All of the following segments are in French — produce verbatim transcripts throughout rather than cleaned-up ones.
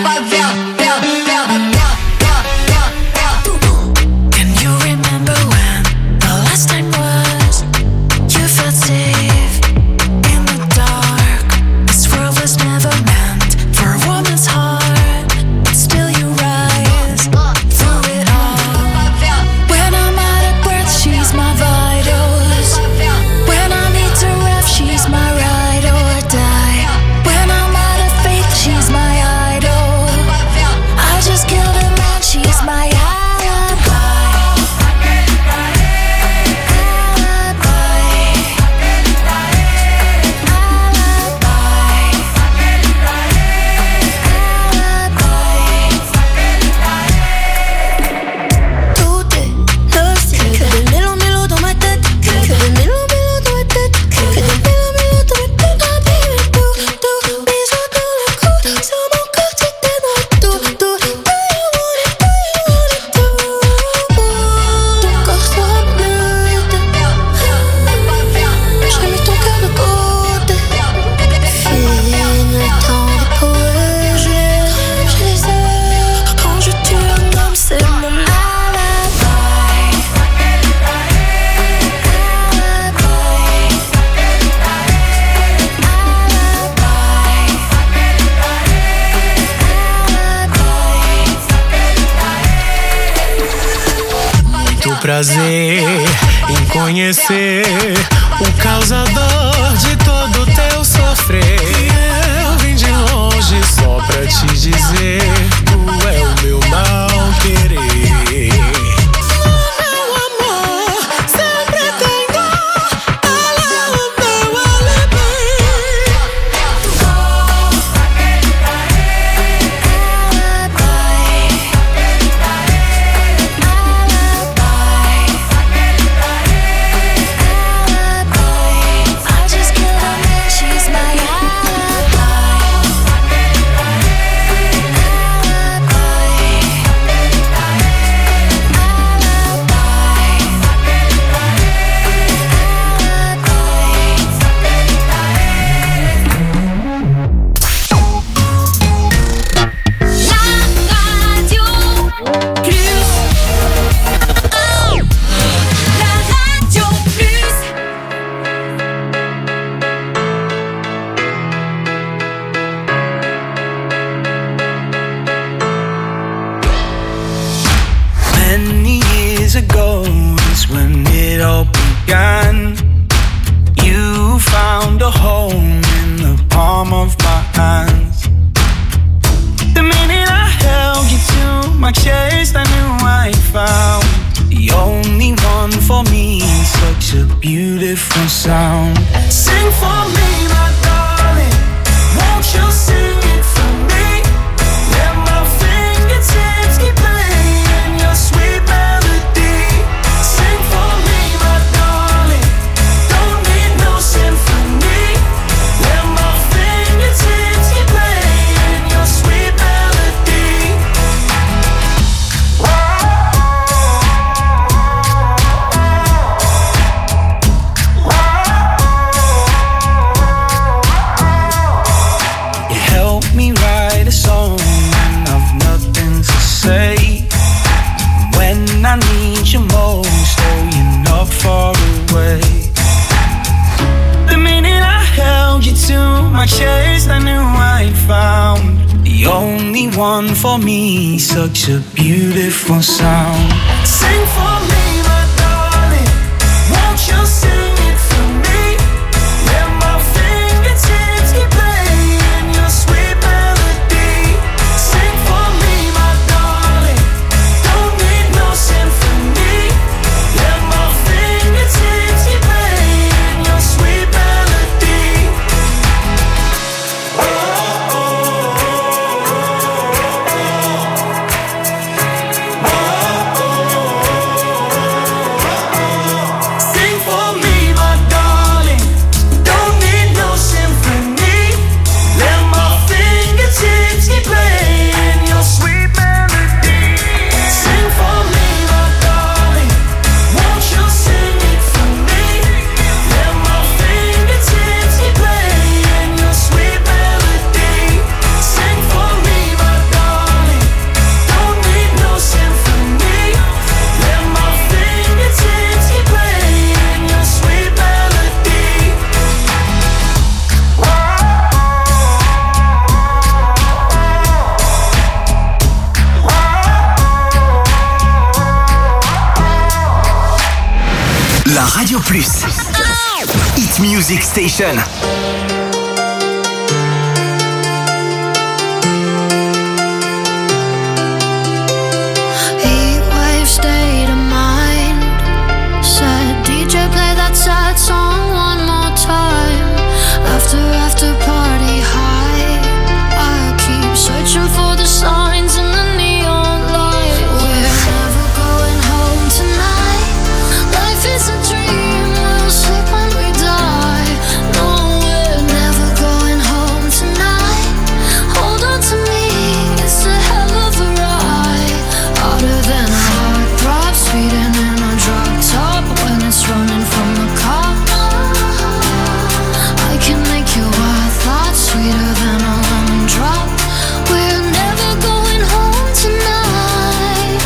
Prazer em conhecer o causador de todo teu sofrer. Eu vim de longe só pra te dizer, tu é o meu mal querer. Meu amor, sempre tem dor, ela é o meu alibi. For me, such a beautiful sound. Sing for me, my darling. Won't you sing it for me? Let my fingertips keep playing your sweet melody. Sing for me, my darling. Don't need no symphony. Let my fingertips keep playing your sweet melody. Oh, oh, oh, oh. Plus. Hit Music Station. Heatwave state of mind. Said D J play that sad song one more time. After after party high. I keep searching for the signs in the neon light. We're never going home tonight. Life is a dream, we'll sleep when we die. No, we're never going home tonight. Hold on to me, it's a hell of a ride. Harder than a heartthrob, speeding in a drop top when it's running from the cop. I can make your wild thoughts sweeter than a lemon drop. We're never going home tonight.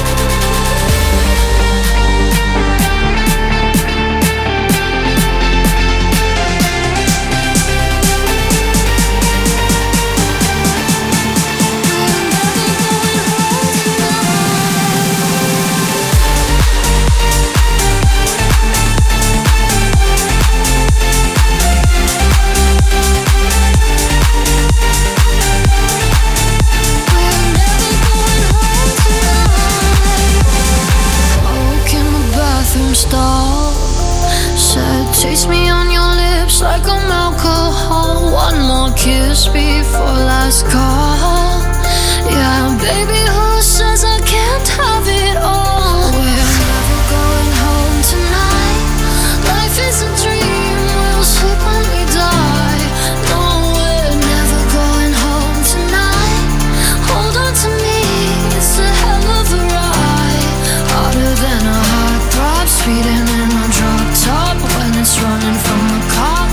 Stall. Said, taste me on your lips like I'm alcohol. One more kiss before last call. Yeah, baby, who says I can't have it all? We're never going home tonight. Life is a dream, we'll sleep when we die. No, we're never going home tonight. Hold on to me, it's a hell of a ride. Harder than a heartthrob, speeding in a drop top when it's running from the cop.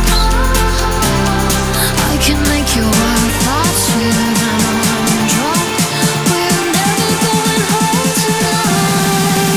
I can make your wild thoughts sweeter than a lemon drop. We're never going home tonight.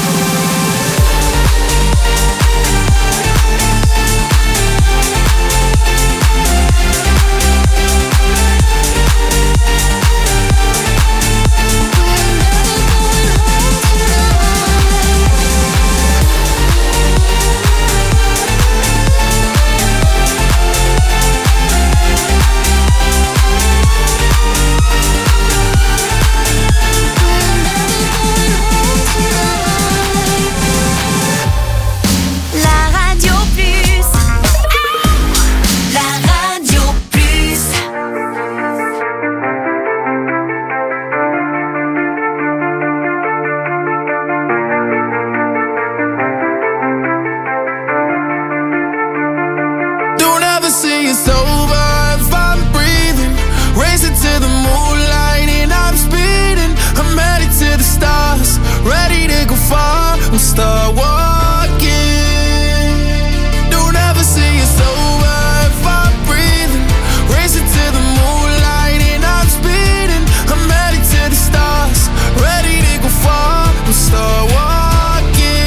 Start walking. Don't ever say it's over if I'm breathing. Racing to the moonlight and I'm speeding. I'm headed to the stars, ready to go far. We'll start walking.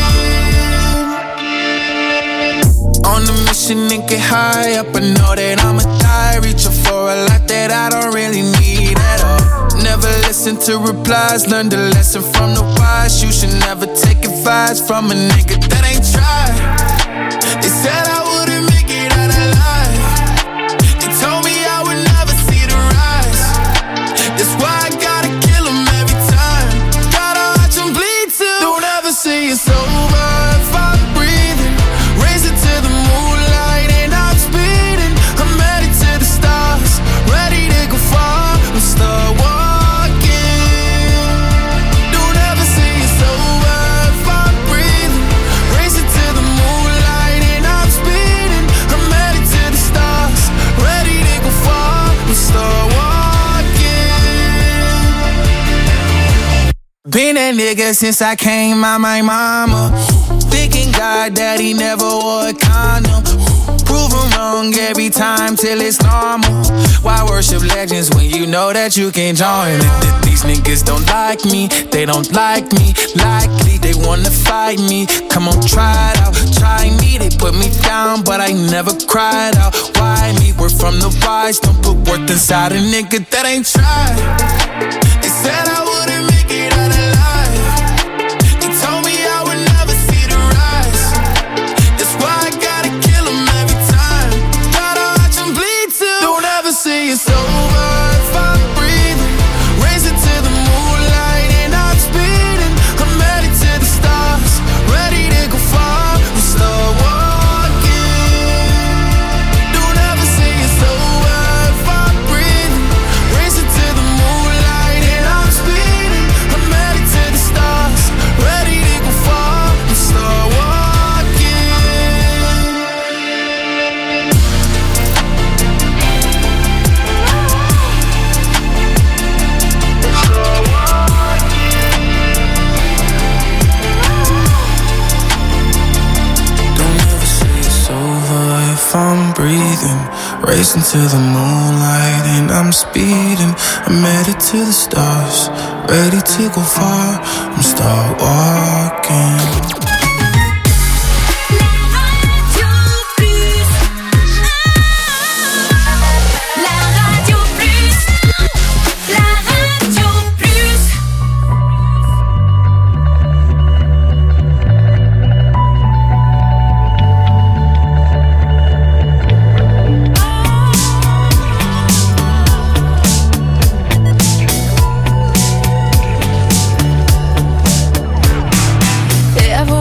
On a mission and get high up. I know that I'ma die, reaching for a lot that I don't really need at all. Never listen to replies, learn the lesson from the wise. You should never take advice from a nigga that ain't tried. They said I wouldn't make it out alive. They told me I would never see the rise. That's why I gotta kill them every time. Gotta watch them bleed too. Don't ever say it's over if I'm breathing. Racing to the moonlight and I'm speeding. I'm headed to the stars, ready to go far. We'll start walking. Been that nigga since I came out my mama. Thinking God that he never wore a condom. Proven wrong every time till it's normal. Why worship legends when you know that you can join it? These niggas don't like me, they don't like me. Likely they wanna fight me. Come on, try it out, try me. They put me down, but I never cried out. Why me? We're from the wise, don't put worth inside a nigga that ain't tried. They said I wouldn't make it out alive. They told me I would never see the rise. That's why I got racing to the moonlight and I'm speeding. I'm headed to the stars, ready to go far. I'm start walking. Yeah,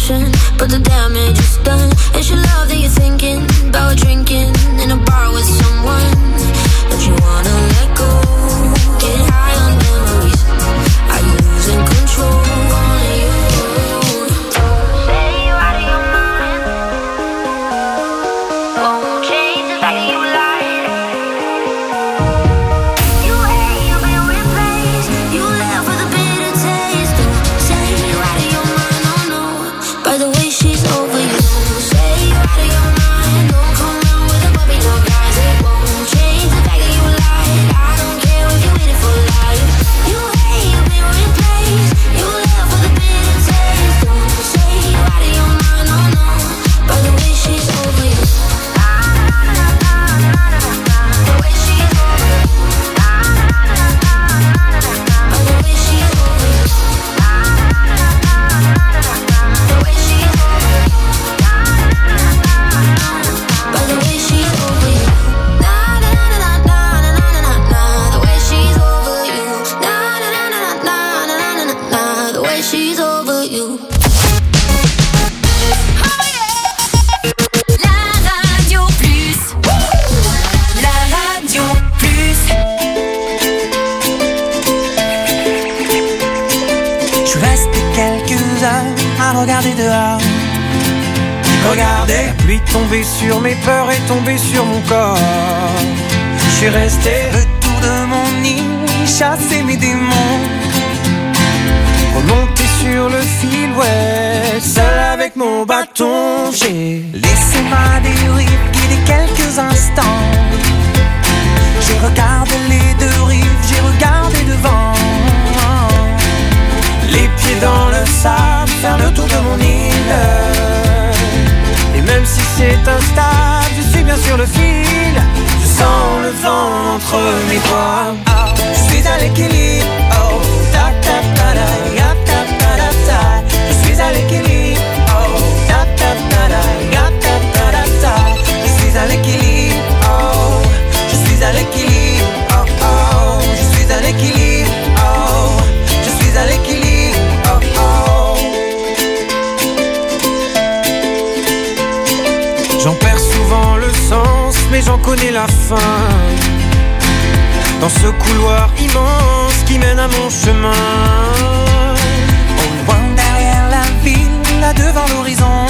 emotion, but the damage is done. And she love that you're thinking about drinking in a bar with someone that you wanna let go. Get high on memories. Are you losing control? Only you. Say you out of your mind. Won't change the fact that you lied. You hate, you've been replaced. You live with a bitter taste. Don't say you out of your mind. Oh no. By the way, she's over you. Say you out of your mind. Don't come round with a puppy dog eyes. It won't change the fact that you lied. I don't care if you waited for life. You hate, you've been replaced. You live with a bitter taste. Don't say you out of your mind. Oh no. By the way, she's over you. The way she's over you. By the way, she's over you. The way she's over you. By the way, she's over you. Na na na na na na na na na. The way she's over you. Na na na na na na na na na. The way she's over you. La Radio Plus. La Radio Plus. Je suis resté quelques heures à regarder dehors. Regarder la pluie tomber sur mes peurs et tomber sur mon corps. Je suis resté le tour de mon île, chasser mes démons. Remonter sur le fil, ouais, seul avec mon bâton. J'ai laissé ma dérive guider quelques instants. J'ai regardé les deux rives, j'ai regardé devant. Les pieds dans le sable, faire le tour de mon île. Et même si c'est instable, je suis bien sur le fil. Je sens le vent entre mes doigts. Oh, je suis à l'équilibre. Oh, ta ta ta da, ya ta ta da ta. Je suis à l'équilibre. Oh, ta ta ta da, ya ta ta da ta. Je suis à l'équilibre. Oh, je suis à l'équilibre. Oh oh, je suis à l'équilibre. Oh, je suis à l'équilibre. Oh oh. J'en perds souvent le sens, mais j'en connais la fin. Dans ce couloir immense qui mène à mon chemin. Au loin derrière la ville, là devant l'horizon.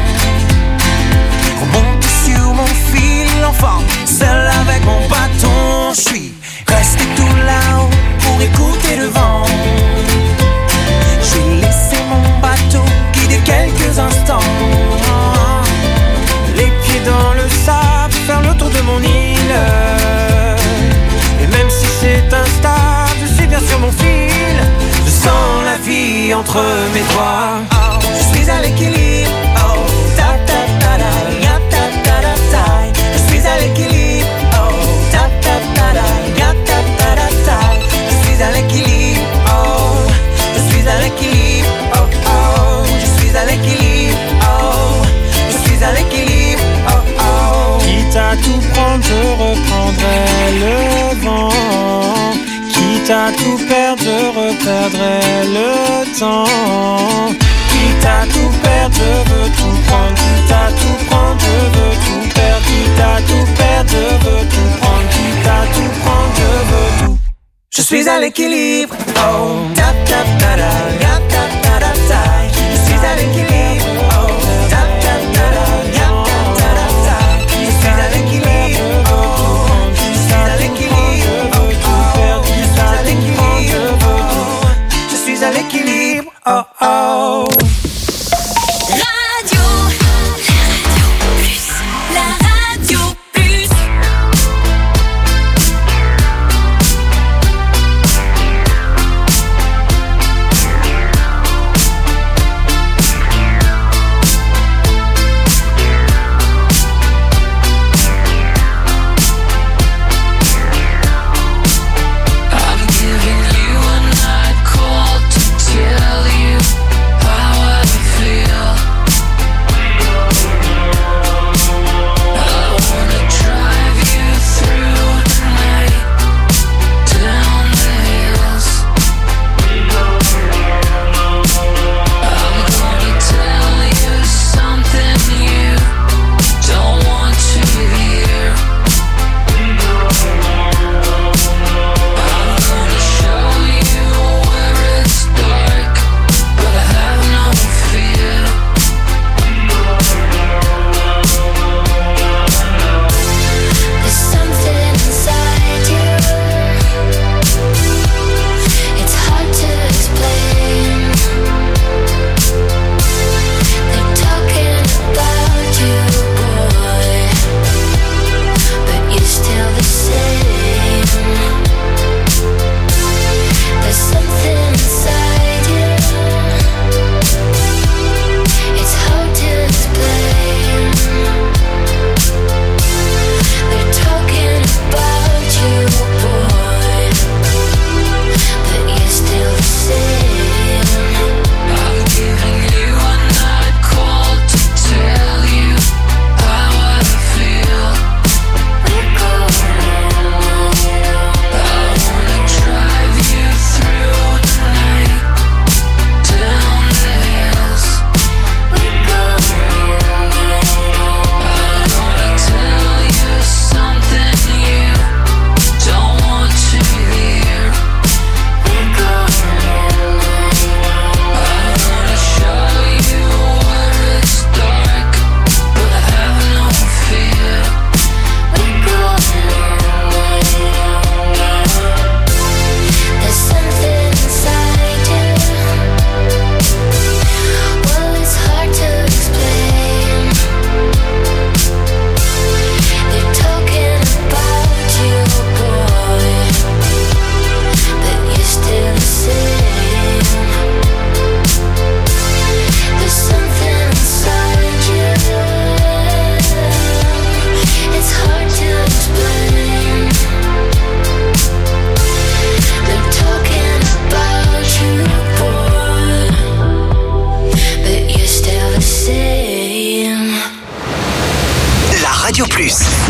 Remonter sur mon fil, enfant, seul avec mon bâton. Je suis resté tout là-haut pour écouter le vent. J'ai laissé mon bateau guider quelques instants. Les pieds dans le sable, faire le tour de mon île. Et même si c'est instable, je suis bien sur mon fil. Je sens la vie entre mes doigts. Oh, je suis à l'équilibre. Oh, ta ta ta da, ya ta ta da ta. Je suis à l'équilibre. Oh, ta ta ta da, ya ta ta da ta. Je suis à l'équilibre. Oh, je suis à l'équilibre. Oh oh, je suis à l'équilibre. Oh, je suis à l'équilibre. Oh oh. Quitte à tout prendre, je reprendrai le vent. Quitte à tout perdre, je reperdrai le temps. Quitte à tout perdre, je veux tout prendre. Quitte à tout prendre, je veux tout perdre. Quitte à tout perdre, je veux tout prendre. Quitte à tout prendre, je veux tout. Je suis à l'équilibre. Oh, ta ta ta da, ya ta ta da ta. Je suis à l'équilibre. Oh, ta ta ta da, ya ta ta da ta. Je suis à l'équilibre. Oh, je suis à l'équilibre. Oh, oh, je suis à l'équilibre. Oh, je suis à l'équilibre. Oh, oh. Radio. La Radio Plus. I'm giving you a night call to tell you how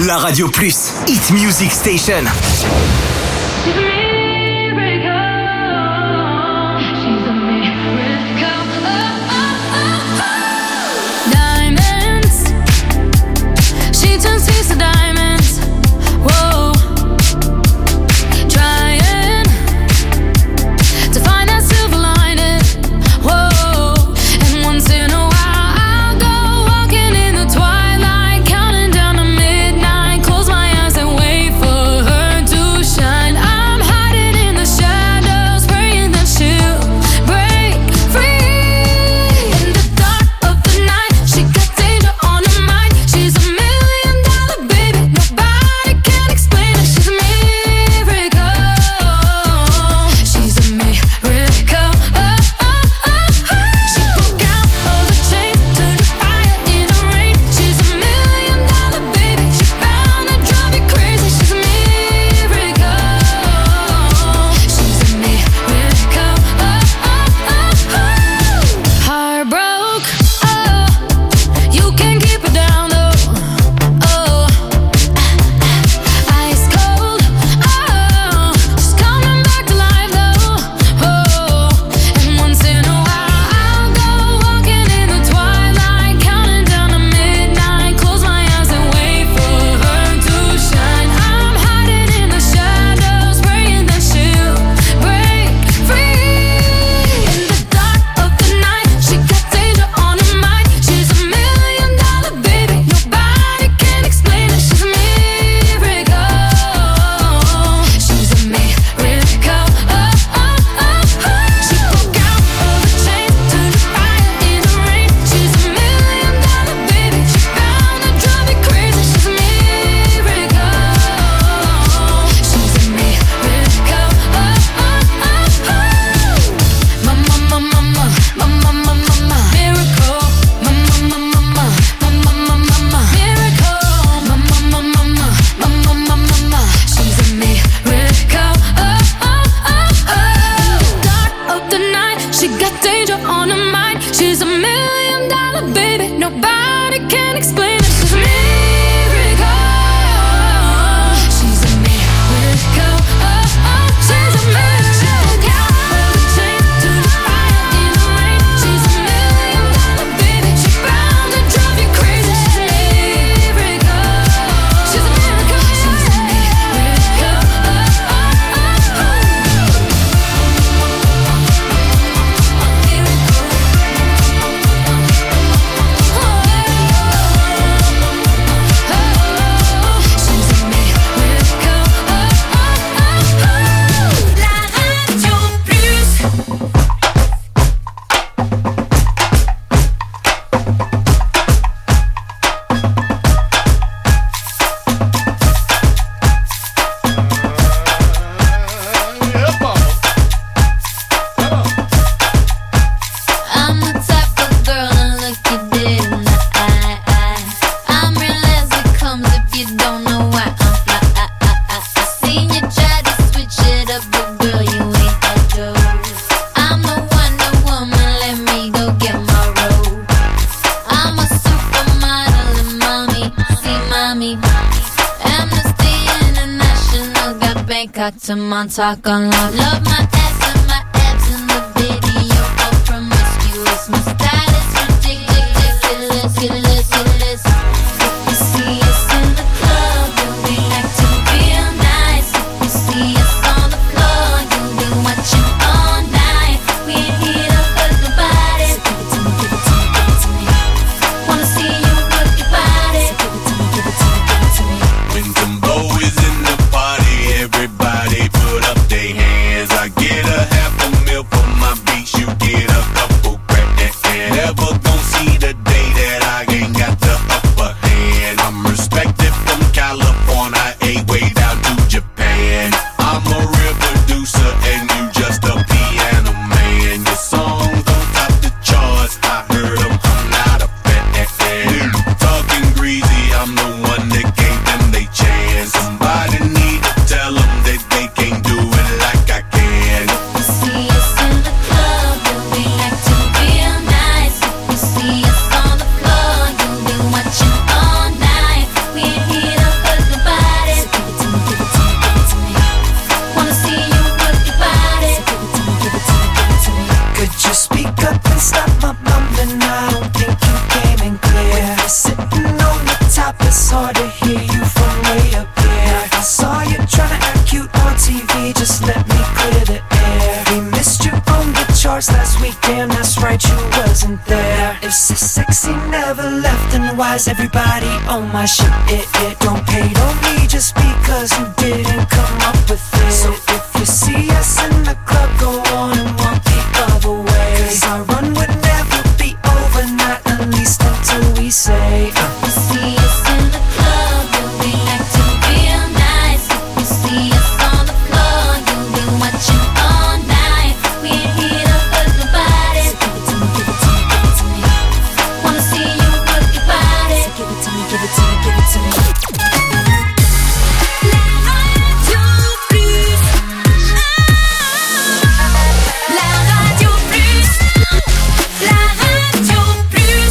La Radio Plus, Hit Music Station. Got to Montauk on lock. Love my ass and my abs in the video. All promiscuous. My style is ridiculous, ridiculous, ridiculous. If you see us in the club, you'll be acting real nice. If you see us on the floor, you'll be watching all night. We ain't here to hurt nobody. So give it to me, give it to me, give it to me. Wanna see you work your body. So give it to me, give it to me, give it to me. When Dumbo is in the party, everybody put up their hands. I get a half a meal for my beats, you get a couple, grab that can. and I don't think you came in clear. When you're sitting on the top, it's hard to hear you from way up here. If I saw you trying to act cute on T V, just let me clear the air. We missed you on the charts last week, damn that's right, you wasn't there. If so sexy never left, then why is everybody on my shit? It, it don't pay on me just because you didn't come up with it. So if you see us in the club, go on and walk the other way. Cause our run would never be over, not at least until we say uh. You see us in the club, you'll be acting real nice. If you see us on the floor, you'll be watching all night. We ain't here to hurt nobody. So give it to me, give it to me, give it to me. Wanna see you work your body. So give it to me, give it to me, give it to me. La radio plus. La radio plus.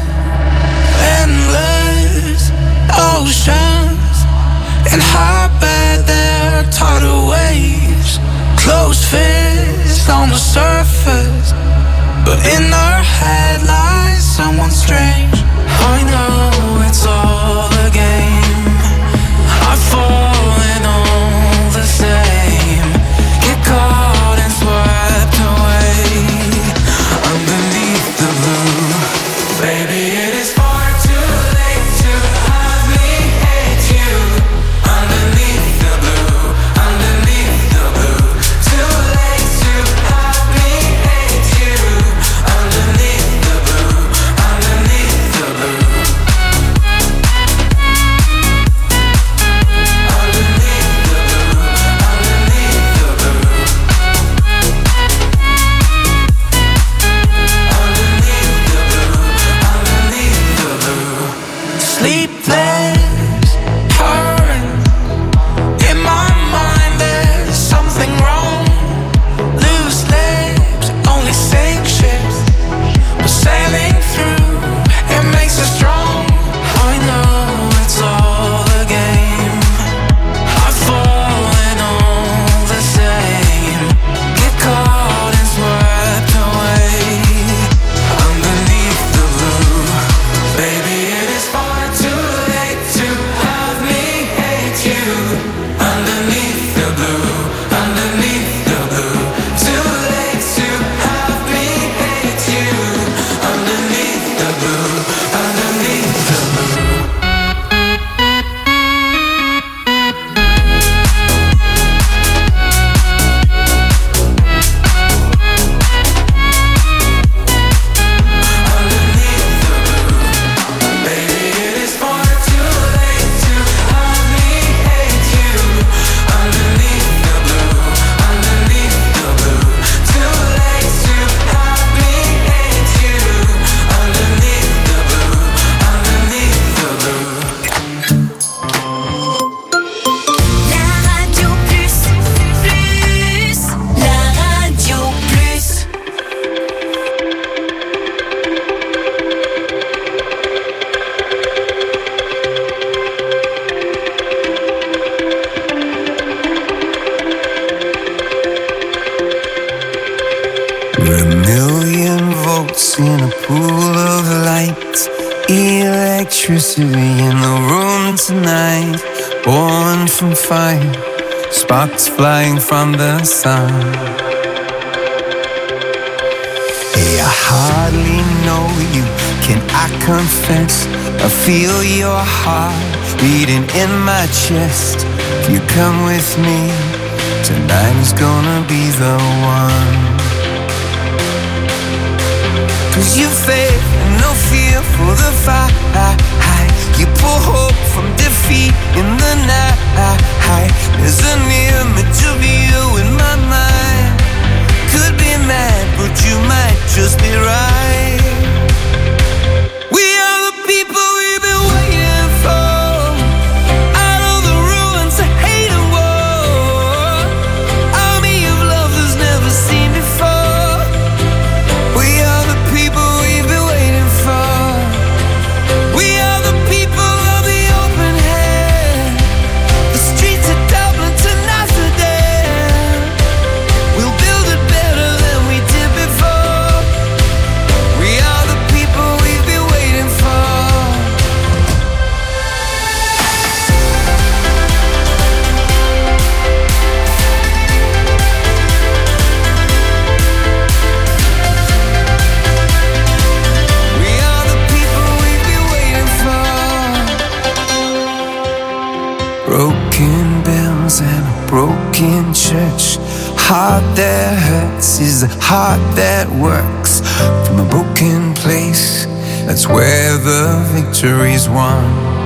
Endless oceans and how bad they're tidal waves. Closed fists on the surface, but in our head lies someone strange. I know it's all a game. I've fallen all the same. Get caught and swept away underneath the blue. Baby, it is far too late to have me hate you. Underneath the blue, underneath the blue. Too late to have me hate you. Underneath the blue, underneath the blue. Underneath the blue, underneath the blue. Underneath the blue, underneath the blue. Sleepless, hurting. In my mind there's something wrong. Loose lips, only sink ships. But sailing through, it makes us strong. I know it's all a game. I've fallen all the same. Get caught and swept away underneath the blue. Baby, it is far too late to have me hate you. Underneath the blue, underneath the blue. Too late to have me hate you. Underneath the blue, underneath the blue. Underneath the blue. Baby, it is far too late to have me hate you. Underneath the blue, underneath the blue. Too late to have me hate you. Underneath the blue, underneath the blue. La radio plus. Plus. La radio plus. We're a million volts in a pool of light. Electricity in the room tonight. Born from fire, sparks flying from the sun. Hey, I hardly know you, can I confess? I feel your heart beating in my chest. If you come with me, tonight is gonna be the one. Cause you faith and no fear for the fight. You pull hope from defeat in the night. There's an image of you in my mind. Could be mad, but you might just be right. We are the people we've been waiting for. Out of the ruins of hate and war. Army of lovers never seen before. We are the people we've been waiting for. We are the people of the open hand. The streets of Dublin to Amsterdam. We'll build it better than we did before. We broken church. Heart that hurts is a heart that works. From a broken place, that's where the victory's won.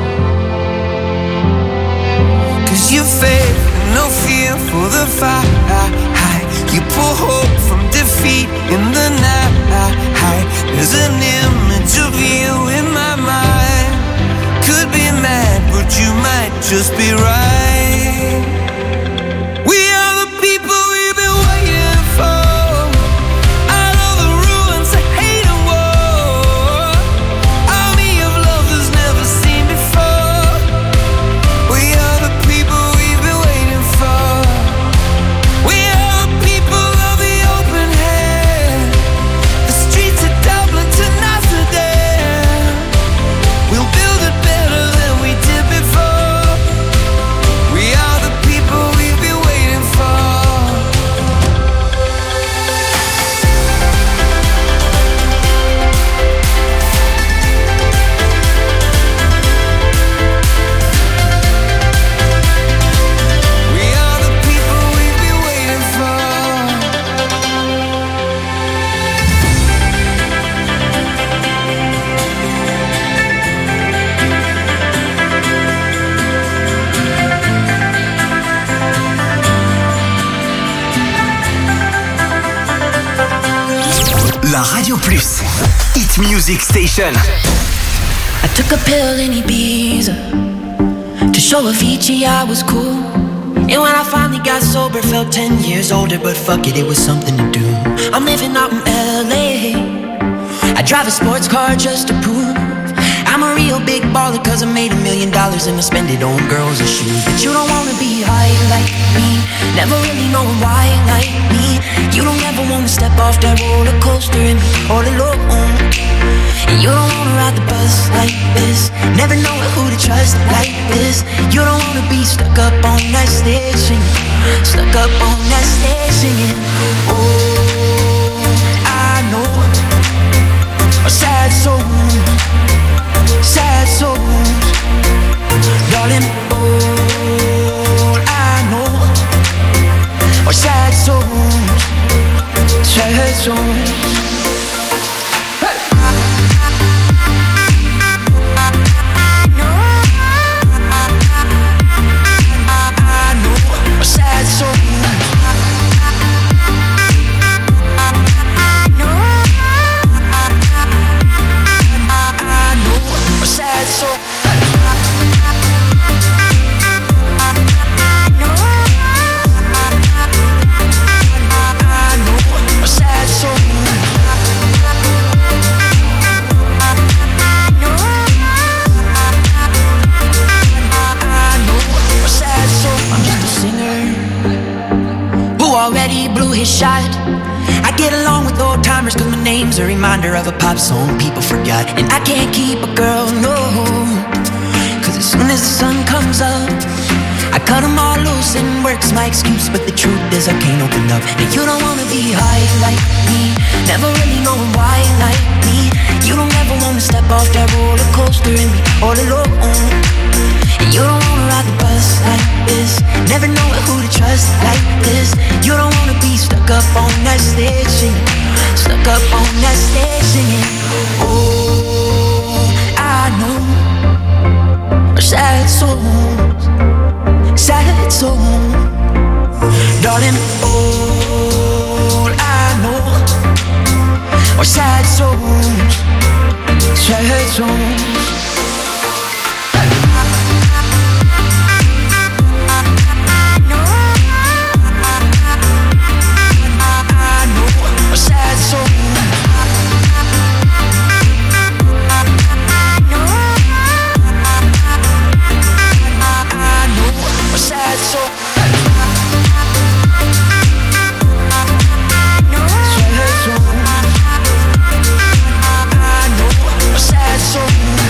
Cause you faith and no fear for the fight. You pull hope from defeat in the night. There's an image of you in my mind. Could be mad, but you might just be right. We are the people we've been waiting for. Out of the ruins of hate and war, army of lovers never seen before. We are the people we've been waiting for. We are the people of the open hand. The streets of Dublin to Amsterdam. We'll build it better than we did before. We are the people we've been waiting for. We are the people we've been waiting for. La Radio Plus, Hit Music Station. I took a pill in Ibiza to show Avicii I was cool. And when I finally got sober, felt ten years older. But fuck it, it was something to do. I'm living out in L A. I drive a sports car just to prove I'm a real big baller, cause I made a million dollars and I spend it on girls and shoes. But you don't wanna be high like me, never really knowing why like me. You don't ever wanna step off that roller coaster and be all alone. And you don't wanna ride the bus like this, never knowing who to trust like this. You don't wanna be stuck up on that stage singing, stuck up on that stage singing. Oh, I know a sad soul, sad souls, darling. All I know are sad souls, sad souls. His shot. I get along with old timers cause my name's a reminder of a pop song people forgot. And I can't keep a girl, no, cause as soon as the sun comes up I cut them all loose and work's my excuse. But the truth is I can't open up. And you don't wanna be high like me, never really knowing why like me. You don't ever wanna step off that roller coaster and be all alone. And you don't wanna ride the bus like this, never knowing who to trust like this. You don't wanna be stuck up on that stage singing, stuck up on that stage singing. Oh, I know are sad souls, sad souls, darling. All I know are sad souls, sad souls. Sad soul.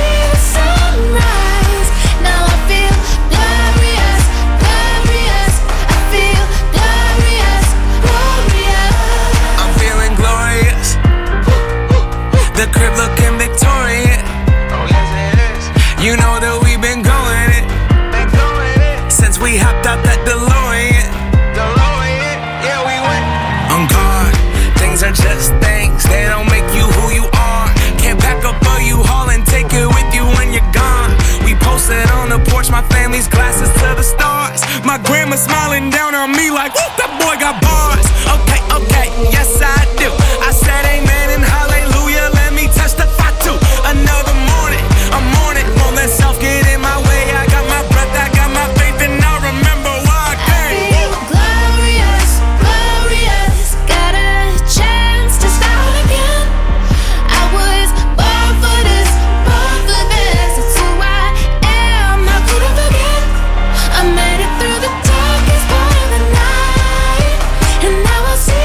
see the sunrise. Now I feel glorious, glorious. I feel glorious, glorious. I'm feeling glorious. The crib looking Victorian. Oh yes it is. You know that we've been going it. Been going it. Since we hopped out that DeLorean. DeLorean, yeah we went. On guard, things are just things. They don't make you who you are. Can't pack up a U-Haul and take it with you when you're gone. We posted on the porch, my family's glasses to the stars. My grandma smiling down on me like, whoop, that boy got bars. Okay, okay, yes I do. I said amen and hallelujah, let me testify too. Another morning, I'm on it. Won't let self get in my way. I got my breath, I got my faith, and I remember why I came. I feel glorious, glorious. Got a chance to start again. I was born for this, born for this. It's who I am, I couldn't forget. I made it through the darkest part of the night, and now I see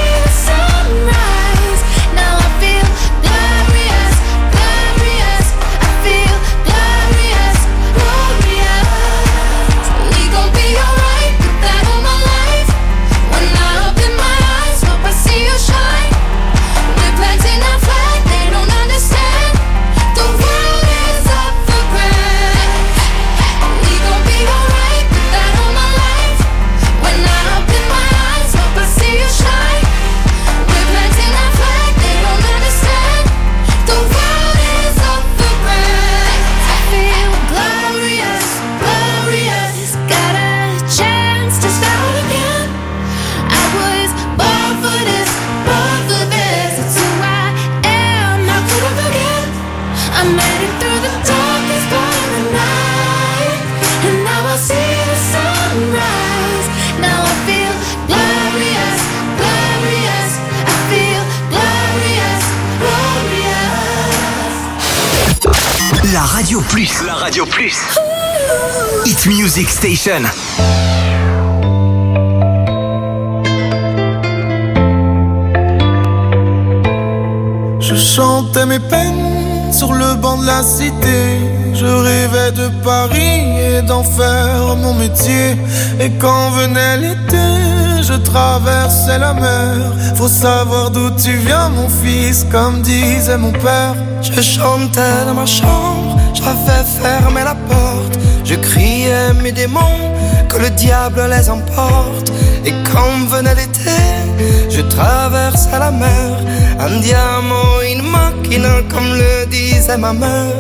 Radio Plus. La Radio Plus. Hit Music Station. Je chantais mes peines sur le banc de la cité. Je rêvais de Paris et d'en faire mon métier. Et quand venait l'été, je traversais la mer. Faut savoir d'où tu viens mon fils, comme disait mon père. Je chantais dans ma chambre, j'avais fermé la porte. Je criais mes démons, que le diable les emporte. Et quand venait l'été, je traversais la mer. Un diamant, une machina, comme le disait ma mère.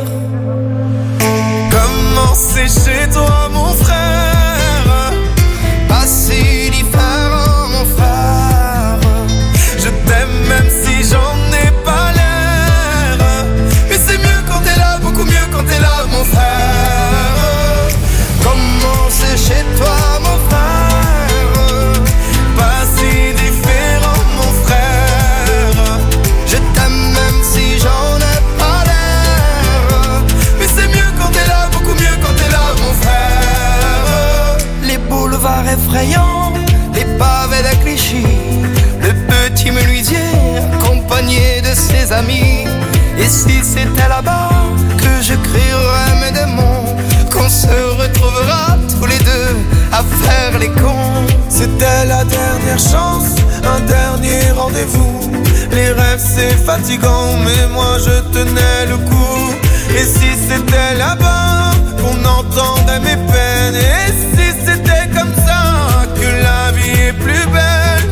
Comment c'est chez toi mon frère? Pas si différent mon frère. Je t'aime même si j'en ai pas l'air. Mais c'est mieux quand t'es là, beaucoup mieux quand t'es là mon frère. Comment c'est chez toi mon frère? Pas si différent mon frère. Je t'aime même si j'en ai pas l'air. Mais c'est mieux quand t'es là, beaucoup mieux quand t'es là mon frère. Les boulevards effrayants, les pavés de Clichy, le petit menuisier accompagné de ses amis. Et si c'était là-bas que je crierais mes démons, qu'on se retrouvera tous les deux à faire les cons. C'était la dernière chance, un dernier rendez-vous. Les rêves c'est fatigant, mais moi je tenais le coup. Et si c'était là-bas qu'on entendait mes peines, et si c'était comme ça que la vie est plus belle.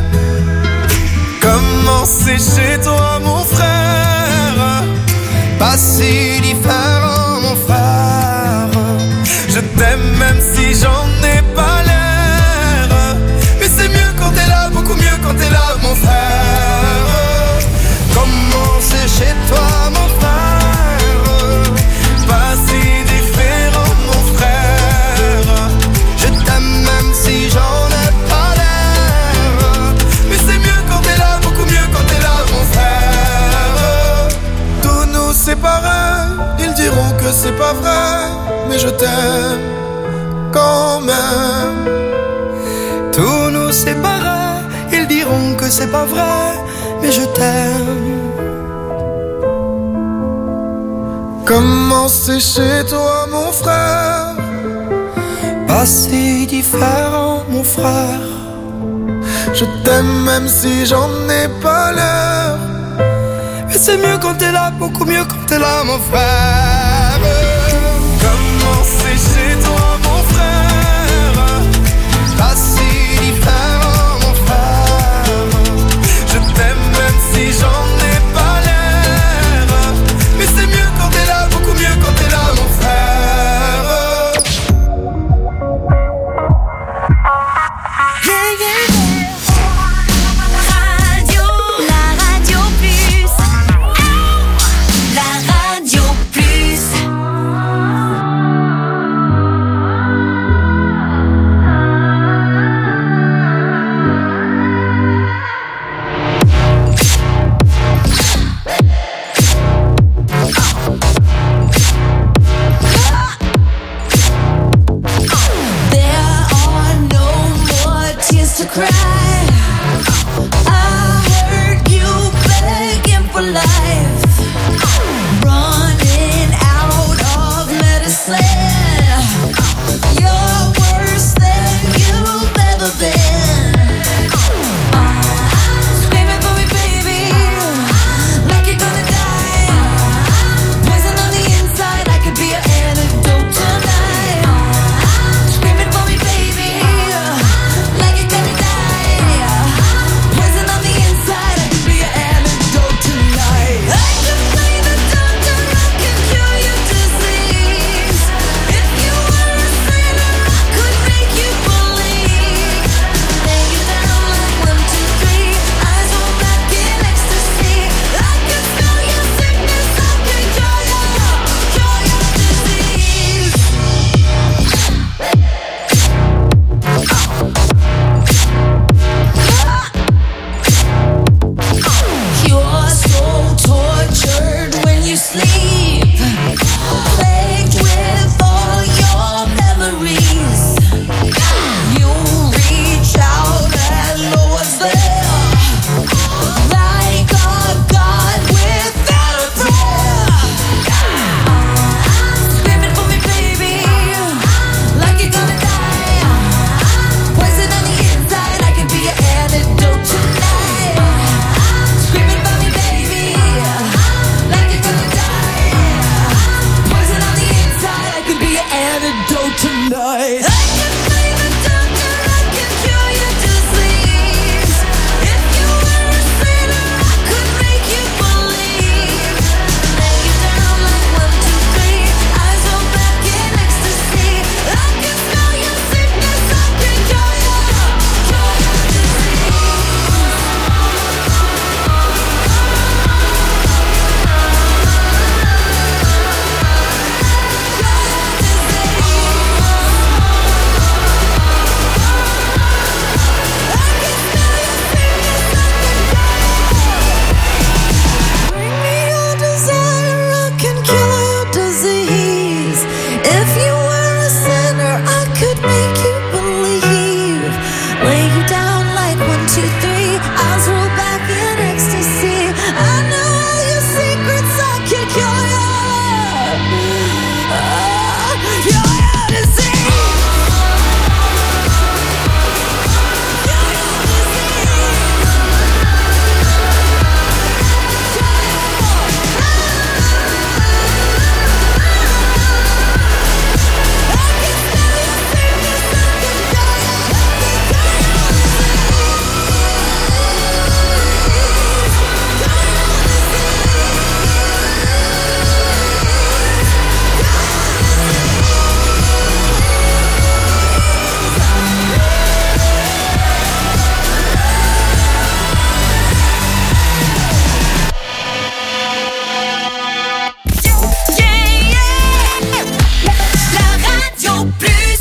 Comment c'est chez toi mon frère? Pas si différent mon frère. Je t'aime même si j'en ai pas l'air. Mais c'est mieux quand t'es là, beaucoup mieux quand t'es là mon frère. Comment c'est chez toi mon frère? Pas si différent mon frère. Je t'aime même si j'en ai pas l'air. Mais c'est mieux quand t'es là, beaucoup mieux quand t'es là mon frère. Tous nous séparés, ils diront que c'est pas vrai, mais je t'aime quand même. Tous nous séparés, ils diront que c'est pas vrai, mais je t'aime. Comment c'est chez toi mon frère? Pas si différent mon frère. Je t'aime même si j'en ai pas l'air. Mais c'est mieux quand t'es là, beaucoup mieux quand t'es là mon frère. Comment c'est chez toi mon frère? Pas si différent mon frère. Je t'aime même si j'en ai pas l'air. Mais c'est mieux quand t'es là, beaucoup mieux quand t'es là mon frère. Yeah, yeah. Radio, la radio plus. La radio plus.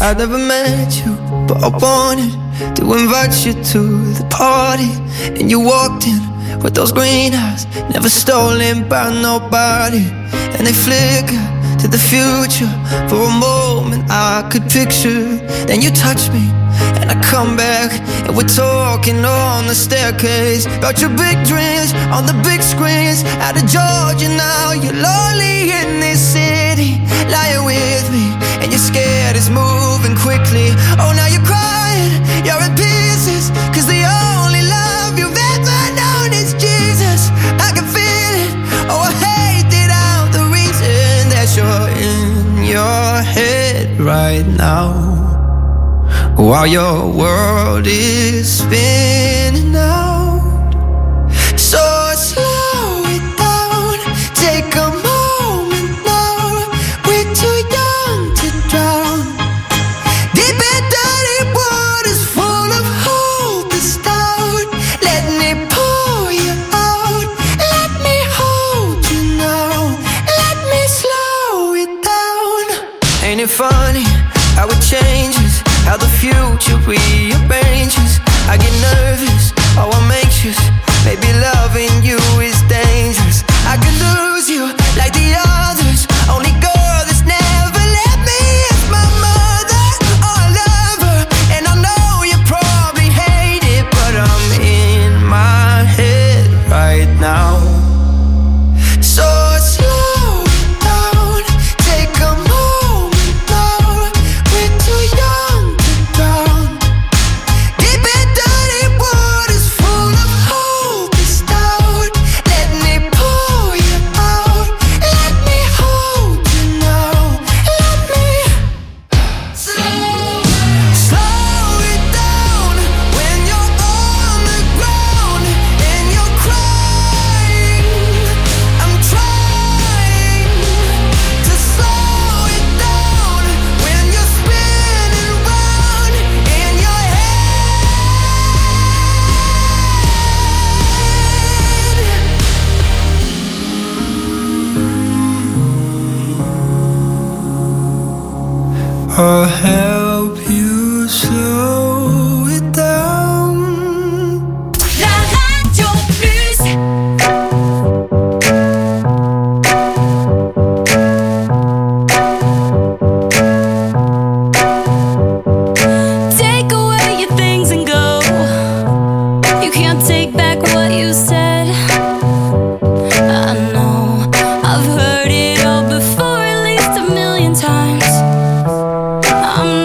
I never met you, but I wanted to invite you to the party. And you walked in with those green eyes, never stolen by nobody. And they flicker to the future. For a moment I could picture. Then you touch me and I come back, and we're talking on the staircase about your big dreams on the big screens. Out of Georgia now, you're lonely in this city, lying with me, and you're scared it's moving quickly. Oh, now you're crying, you're in pieces, cause the only love you've ever known is Jesus. I can feel it, oh I hate it out, the reason that you're in your head right now, while your world is spinning out. So slow it down, take a moment now. We're too young to drown. Deep and dirty waters full of hope is down. Let me pull you out, let me hold you now, let me slow it down. Ain't it funny how it changes, how the future rearranges? I get nervous, oh I'm anxious, maybe loving you is dangerous. I could lose you like the others, only girl that's never let me is my mother. Oh I love her, and I know you probably hate it, but I'm in my head right now. So slow down, take a moment now. We're too young to drown. Deep and dirty waters full of hope is down. Let me pull you out, let me hold you now, let me slow, slow it down. When you're on the ground and you're crying, I'm trying to slow it down. When you're spinning round in your head, I'll help you slow it down. La Radio Plus. Take away your things and go. You can't take back what you said. I know I've heard it all before, at least a million times. I'm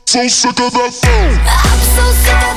So sick of that phone. I'm so sick of